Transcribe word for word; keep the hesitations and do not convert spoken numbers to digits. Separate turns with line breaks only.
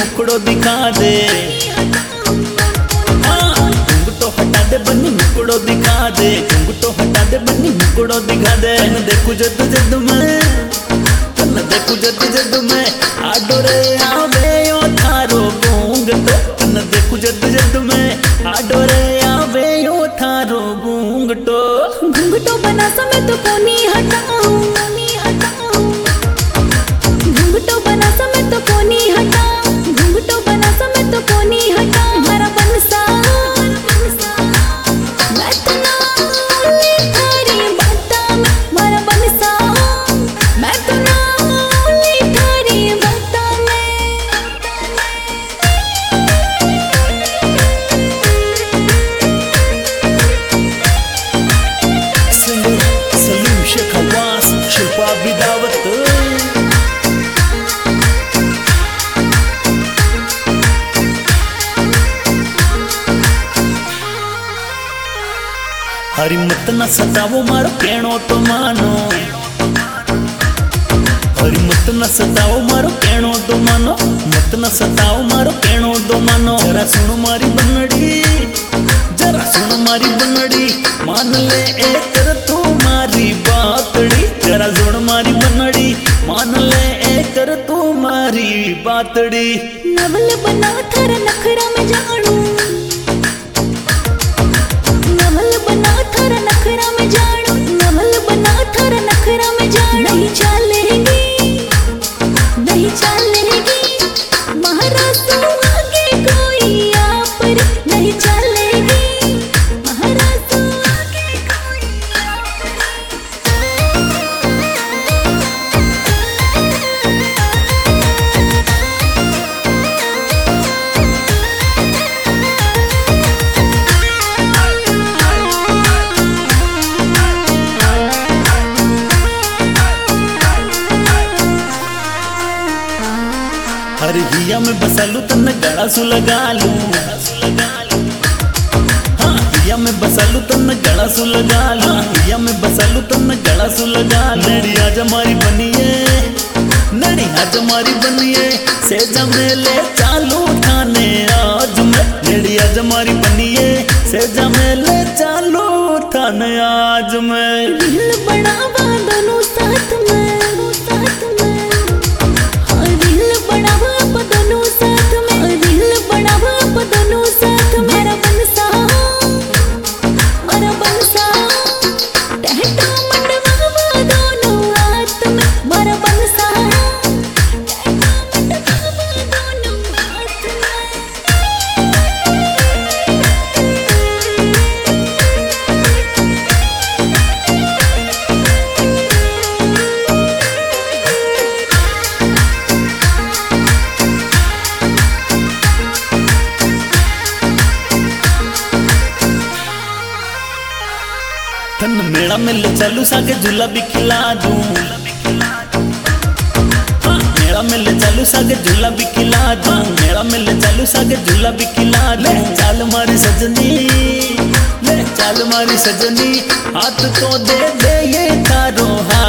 मुकड़ो दिखा दे, घुंघटो हटा दे बन्नी मुकड़ो दिखा दे, घुंघटो हटा दे बन्नी मुकड़ो दिखा दे। तन देखू जद जद मैं, तन देखू जद जद मैं आडो रे आवे ओ थारो घूंघटो। तन देखू जद जद मैं आडो रे आवे ओ थारो घूंघटो।
घुंघटो बना समय तो कोनी हटाऊं, कोनी हटाऊं। घुंघटो बना समय तो कोनी हटाऊं, घुंघटो बना समय तो कोनी हटाऊं। हमारा बनसा मैं तो नाली थारी बाता में, हमारा बनसा मैं तो नाली थारी बाता में।
सिंगर सलीम शेख हवास, शिल्पा बिदावत। हरी मत न सतावो मारो कहणो तो मानो, हरी मत न सतावो मारो कहणो तो मानो, मत न सतावो मारो कहणो तो मानो। जरा सुनो मारी बनड़ी, जरा सुनो मारी बनड़ी, मान ले एक तू मारी बातड़ी। जरा सुन मारी बनड़ी, मान ले एक तू मारी बातड़ी।
नवल बना थारा नखरा में जानू, नवल बना थारा नखरा में जानू, नवल बना थारा नखरा में जानू। नहीं चलेगी, नहीं चलेगी महाराज आगे कोई आप रे, नहीं चलेगी महाराज आगे कोई आप
हर हिया में बसालू तन गड़ा सु लगा लू, हाँ हिया में बसालू तन गड़ा सु लगा लू, हिया में बसालू तन गड़ा सु लगा लू। नड़ी आज हमारी बनिए, नड़ी आज हमारी बनिए, सेजा में ले चालू थाने आज में। नड़ी आज हमारी बनिए, सेजा में ले चालू थाने आज में।
दिल बढ़ावा दोनों साथ में, साथ में हाँ दिल बढ़ावा आप दोनों साथ में, दिल बढ़ावा आप दोनों साथ में। मेरा बनसा, मेरा बनसा टहटा मंडवावा दोनों हाथ में, मेरा बनसा टहटा मंडवावा दोनों हाथ में।
तन मेला में ले चलू सागे झूला भी खिला दूं, हाँ मेला में ले चलू सागे झूला भी खिला दूं, मेला में ले चलू सागे झूला भी खिला दूं। चाल मारी सजनी, ले चाल मारी सजनी, हाथ तो दे दे ये तारो हाथ।